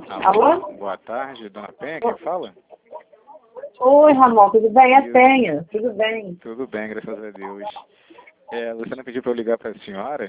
Alô? Boa tarde, dona Penha, quem fala? Oi, Ramon, tudo bem? É Penha, tudo bem. Tudo bem, graças a Deus. Você não pediu para eu ligar para a senhora?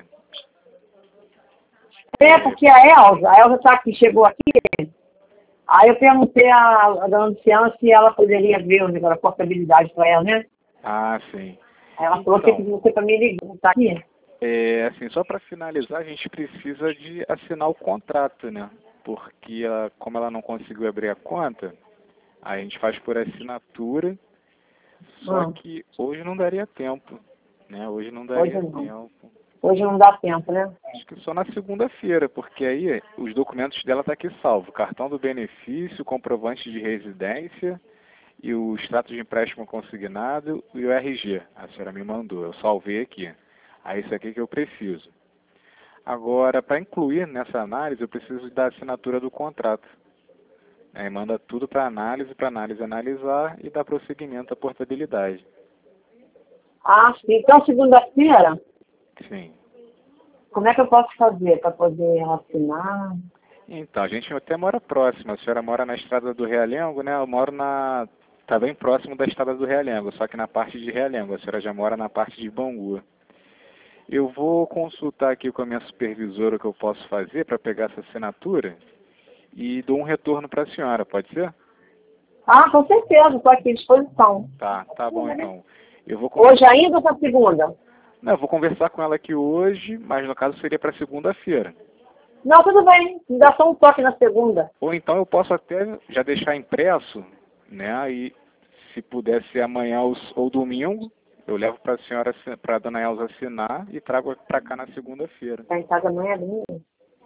Porque a Elza tá aqui, chegou aqui. Aí eu perguntei a dona Luciana se ela poderia ver o negócio da portabilidade para ela, né? Ah, sim. Aí ela falou que você para me ligar, tá aqui? Assim, só para finalizar, a gente precisa de assinar o contrato, né? Porque como ela não conseguiu abrir a conta, a gente faz por assinatura, só que hoje não daria tempo, né? Hoje não daria tempo. Hoje não dá tempo, né? Acho que só na segunda-feira, porque aí os documentos dela tá aqui salvo. Cartão do benefício, comprovante de residência e o extrato de empréstimo consignado e o RG. A senhora me mandou, eu salvei aqui. Aí isso aqui que eu preciso. Agora, para incluir nessa análise, eu preciso da assinatura do contrato. Aí manda tudo para a análise analisar e dar prosseguimento à portabilidade. Ah, sim. Então, segunda-feira, Sim. como é que eu posso fazer para poder assinar? Então, a gente até mora próximo. A senhora mora na estrada do Realengo, né? Eu moro tá bem próximo da estrada do Realengo, só que na parte de Realengo. A senhora já mora na parte de Bangu. Eu vou consultar aqui com a minha supervisora o que eu posso fazer para pegar essa assinatura e dou um retorno para a senhora, pode ser? Ah, com certeza, estou aqui à disposição. Tá bom então. Hoje ainda ou para segunda? Não, eu vou conversar com ela aqui hoje, mas no caso seria para segunda-feira. Não, tudo bem, me dá só um toque na segunda. Ou então eu posso até já deixar impresso, né? E se puder ser amanhã ou domingo, eu levo para a senhora, para a dona Elza assinar e trago para cá na segunda-feira. Está em casa amanhã é domingo?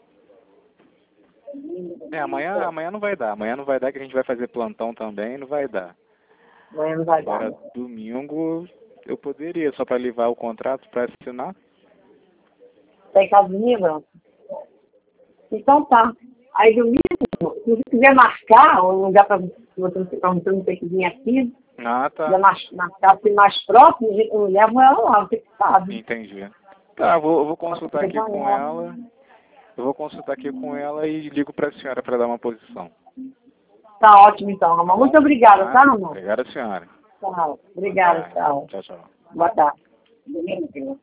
Amanhã não vai dar. Amanhã não vai dar que a gente vai fazer plantão também, não vai dar. Amanhã não vai dar. Agora, domingo, eu poderia, só para levar o contrato para assinar. Está em casa domingo? Então tá. Aí domingo, se você quiser marcar um lugar para você não ter que vir aqui, Ah, tá. quiser marcar assim mais próximo, eu levo ela lá, você que sabe. Entendi. Tá, eu vou consultar aqui com ela. Eu vou consultar aqui com ela e ligo para a senhora para dar uma posição. Tá ótimo então, Ramon. Muito obrigada, tá, Ramon? Obrigado, senhora. Tchau. Obrigada, tchau. Tchau, tchau. Boa tarde.